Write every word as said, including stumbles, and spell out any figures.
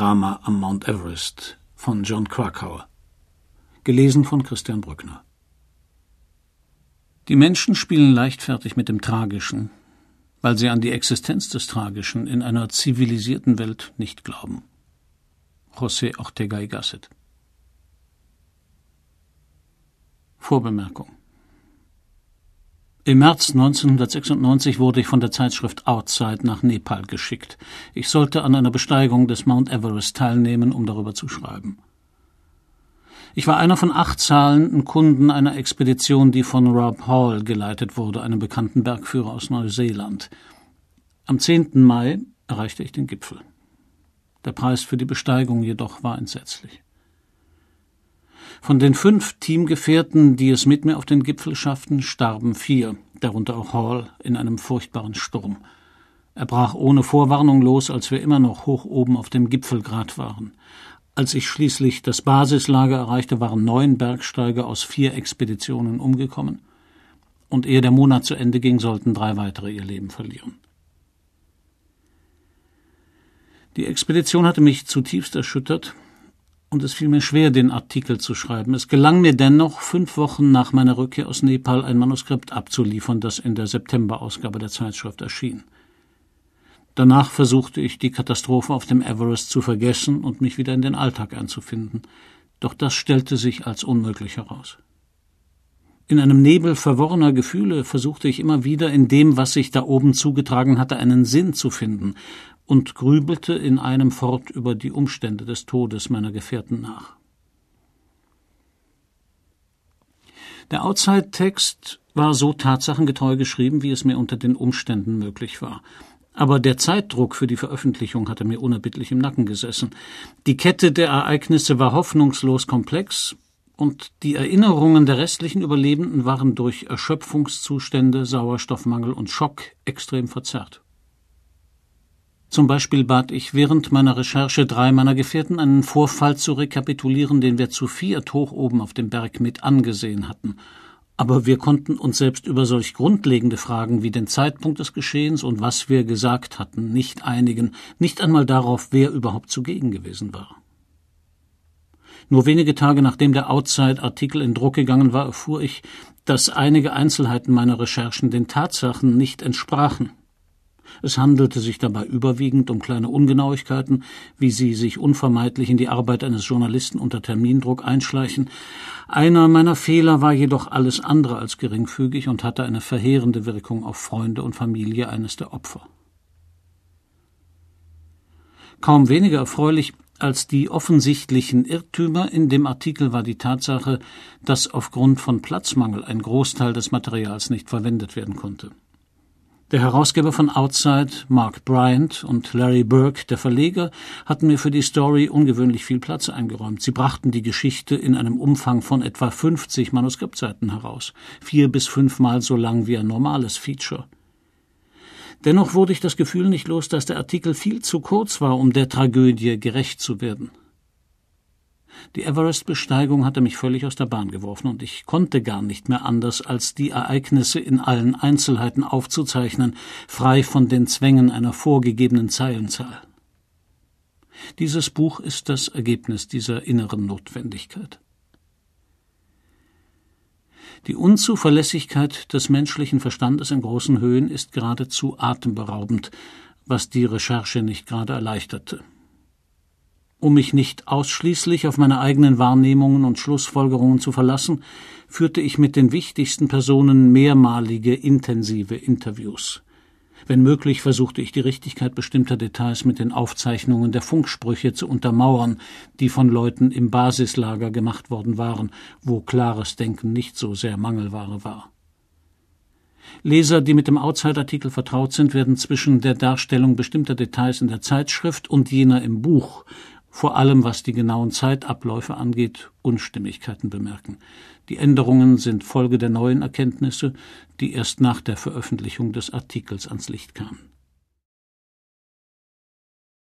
Drama am Mount Everest von Jon Krakauer. Gelesen von Christian Brückner. Die Menschen spielen leichtfertig mit dem Tragischen, weil sie an die Existenz des Tragischen in einer zivilisierten Welt nicht glauben. José Ortega y Gasset. Vorbemerkung. Im März neunzehnhundertsechsundneunzig wurde ich von der Zeitschrift Outside nach Nepal geschickt. Ich sollte an einer Besteigung des Mount Everest teilnehmen, um darüber zu schreiben. Ich war einer von acht zahlenden Kunden einer Expedition, die von Rob Hall geleitet wurde, einem bekannten Bergführer aus Neuseeland. Am zehnten Mai erreichte ich den Gipfel. Der Preis für die Besteigung jedoch war entsetzlich. Von den fünf Teamgefährten, die es mit mir auf den Gipfel schafften, starben vier, darunter auch Hall, in einem furchtbaren Sturm. Er brach ohne Vorwarnung los, als wir immer noch hoch oben auf dem Gipfelgrat waren. Als ich schließlich das Basislager erreichte, waren neun Bergsteiger aus vier Expeditionen umgekommen. Und ehe der Monat zu Ende ging, sollten drei weitere ihr Leben verlieren. Die Expedition hatte mich zutiefst erschüttert, und es fiel mir schwer, den Artikel zu schreiben. Es gelang mir dennoch, fünf Wochen nach meiner Rückkehr aus Nepal ein Manuskript abzuliefern, das in der September-Ausgabe der Zeitschrift erschien. Danach versuchte ich, die Katastrophe auf dem Everest zu vergessen und mich wieder in den Alltag einzufinden. Doch das stellte sich als unmöglich heraus. In einem Nebel verworrener Gefühle versuchte ich immer wieder, in dem, was sich da oben zugetragen hatte, einen Sinn zu finden und grübelte in einem fort über die Umstände des Todes meiner Gefährten nach. Der Outside-Text war so tatsachengetreu geschrieben, wie es mir unter den Umständen möglich war. Aber der Zeitdruck für die Veröffentlichung hatte mir unerbittlich im Nacken gesessen. Die Kette der Ereignisse war hoffnungslos komplex, und die Erinnerungen der restlichen Überlebenden waren durch Erschöpfungszustände, Sauerstoffmangel und Schock extrem verzerrt. Zum Beispiel bat ich während meiner Recherche drei meiner Gefährten, einen Vorfall zu rekapitulieren, den wir zu viert hoch oben auf dem Berg mit angesehen hatten. Aber wir konnten uns selbst über solch grundlegende Fragen wie den Zeitpunkt des Geschehens und was wir gesagt hatten nicht einigen, nicht einmal darauf, wer überhaupt zugegen gewesen war. Nur wenige Tage nachdem der Outside-Artikel in Druck gegangen war, erfuhr ich, dass einige Einzelheiten meiner Recherchen den Tatsachen nicht entsprachen. Es handelte sich dabei überwiegend um kleine Ungenauigkeiten, wie sie sich unvermeidlich in die Arbeit eines Journalisten unter Termindruck einschleichen. Einer meiner Fehler war jedoch alles andere als geringfügig und hatte eine verheerende Wirkung auf Freunde und Familie eines der Opfer. Kaum weniger erfreulich als die offensichtlichen Irrtümer in dem Artikel war die Tatsache, dass aufgrund von Platzmangel ein Großteil des Materials nicht verwendet werden konnte. Der Herausgeber von Outside, Mark Bryant, und Larry Burke, der Verleger, hatten mir für die Story ungewöhnlich viel Platz eingeräumt. Sie brachten die Geschichte in einem Umfang von etwa fünfzig Manuskriptseiten heraus, vier bis fünfmal so lang wie ein normales Feature. Dennoch wurde ich das Gefühl nicht los, dass der Artikel viel zu kurz war, um der Tragödie gerecht zu werden. Die Everest-Besteigung hatte mich völlig aus der Bahn geworfen, und ich konnte gar nicht mehr anders, als die Ereignisse in allen Einzelheiten aufzuzeichnen, frei von den Zwängen einer vorgegebenen Zeilenzahl. Dieses Buch ist das Ergebnis dieser inneren Notwendigkeit. Die Unzuverlässigkeit des menschlichen Verstandes in großen Höhen ist geradezu atemberaubend, was die Recherche nicht gerade erleichterte. Um mich nicht ausschließlich auf meine eigenen Wahrnehmungen und Schlussfolgerungen zu verlassen, führte ich mit den wichtigsten Personen mehrmalige intensive Interviews. Wenn möglich, versuchte ich die Richtigkeit bestimmter Details mit den Aufzeichnungen der Funksprüche zu untermauern, die von Leuten im Basislager gemacht worden waren, wo klares Denken nicht so sehr Mangelware war. Leser, die mit dem Outside-Artikel vertraut sind, werden zwischen der Darstellung bestimmter Details in der Zeitschrift und jener im Buch, vor allem was die genauen Zeitabläufe angeht, Unstimmigkeiten bemerken. Die Änderungen sind Folge der neuen Erkenntnisse, die erst nach der Veröffentlichung des Artikels ans Licht kamen.